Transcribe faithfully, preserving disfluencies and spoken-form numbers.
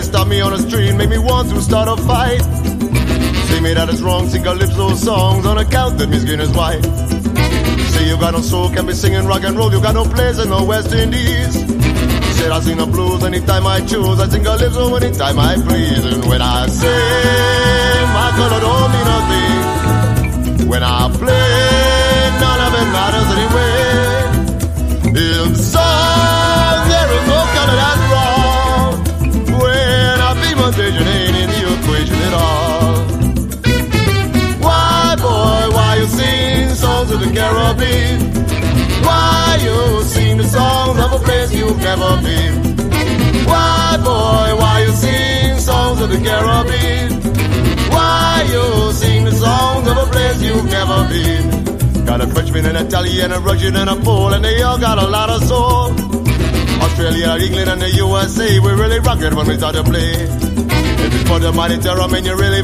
stop me on the street, make me want to start a fight. Say me that it's wrong, sing calypso songs on account that my skin is white. Say you got no soul, can be singing rock and roll, you got no place in the West Indies. Said I sing the blues anytime I choose, I sing calypso anytime I please. And when I sing, my color don't mean nothing. When I play, none of it matters anyway. In song, there is no color that's wrong. When I beat my vision ain't in the equation at all. Why, boy, why you sing songs of the Caribbean? Why you sing the songs of a place you've never been? Why, boy, why you sing songs of the Caribbean? Why you sing the songs of a place you've never been? Got a Frenchman, an Italian, a Russian, and a Pole, and they all got a lot of soul. Australia, England, and the U S A, we really rock it when we start to play. If it's for the mighty terror, man, you really